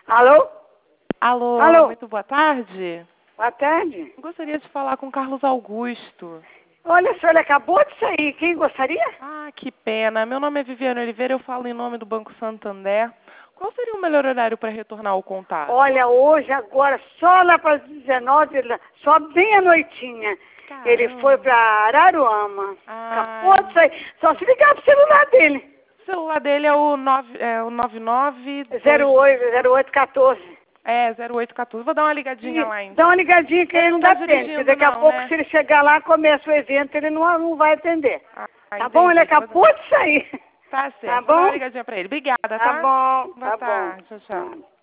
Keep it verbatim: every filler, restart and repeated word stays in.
Alô? Alô, Alô? muito boa tarde. Boa tarde. Gostaria de falar com Carlos Augusto. Olha só, ele acabou de sair. Quem gostaria? Ah, que pena. Meu nome é Viviane Oliveira, eu falo em nome do Banco Santander. Qual seria o melhor horário para retornar ao contato? Olha, hoje, agora, só lá para as dezenove, só bem à noitinha. Caramba. Ele foi para Araruama. Ah, Acabou de sair. Só se ligar pro celular dele. O celular dele é o, nove, é o nove nove... zero oito, zero oito um quatro. É, zero oito um quatro. Vou dar uma ligadinha E lá, então. dá uma ligadinha que ele, Ele não não tá dá tempo. dirigindo, Daqui a não, pouco, né? se ele chegar lá, começa o evento, ele não, não vai atender. Ah, Tá entendi. bom? Ele Vou acabou dar- de sair. Tá certo. Tá Vou dar uma bom? ligadinha para ele. Obrigada, Tá tá? bom, Boa tá bom. tarde. Tchau, tchau. Tá.